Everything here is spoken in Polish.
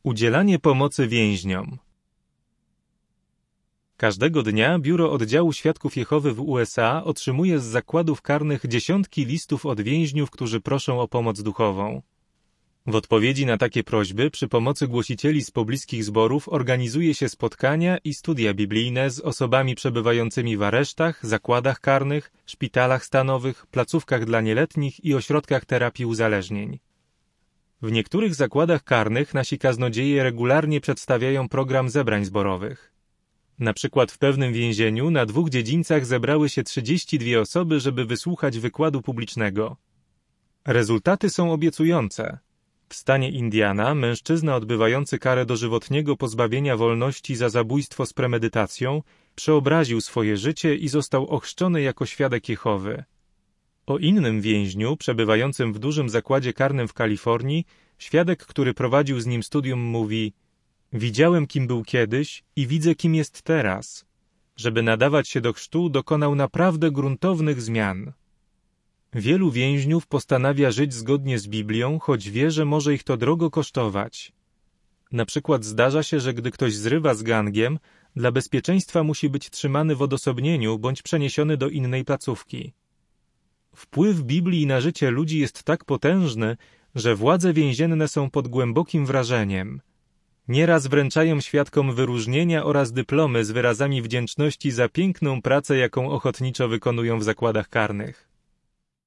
Udzielanie pomocy więźniom. Każdego dnia Biuro Oddziału Świadków Jehowy w USA otrzymuje z zakładów karnych dziesiątki listów od więźniów, którzy proszą o pomoc duchową. W odpowiedzi na takie prośby przy pomocy głosicieli z pobliskich zborów organizuje się spotkania i studia biblijne z osobami przebywającymi w aresztach, zakładach karnych, szpitalach stanowych, placówkach dla nieletnich i ośrodkach terapii uzależnień. W niektórych zakładach karnych nasi kaznodzieje regularnie przedstawiają program zebrań zborowych. Na przykład w pewnym więzieniu na 2 dziedzińcach zebrały się 32 osoby, żeby wysłuchać wykładu publicznego. Rezultaty są obiecujące. W stanie Indiana mężczyzna odbywający karę dożywotniego pozbawienia wolności za zabójstwo z premedytacją przeobraził swoje życie i został ochrzczony jako świadek Jehowy. O innym więźniu, przebywającym w dużym zakładzie karnym w Kalifornii, świadek, który prowadził z nim studium, mówi: „Widziałem, kim był kiedyś i widzę, kim jest teraz. Żeby nadawać się do chrztu, dokonał naprawdę gruntownych zmian”. Wielu więźniów postanawia żyć zgodnie z Biblią, choć wie, że może ich to drogo kosztować. Na przykład zdarza się, że gdy ktoś zrywa z gangiem, dla bezpieczeństwa musi być trzymany w odosobnieniu bądź przeniesiony do innej placówki. Wpływ Biblii na życie ludzi jest tak potężny, że władze więzienne są pod głębokim wrażeniem. Nieraz wręczają świadkom wyróżnienia oraz dyplomy z wyrazami wdzięczności za piękną pracę, jaką ochotniczo wykonują w zakładach karnych.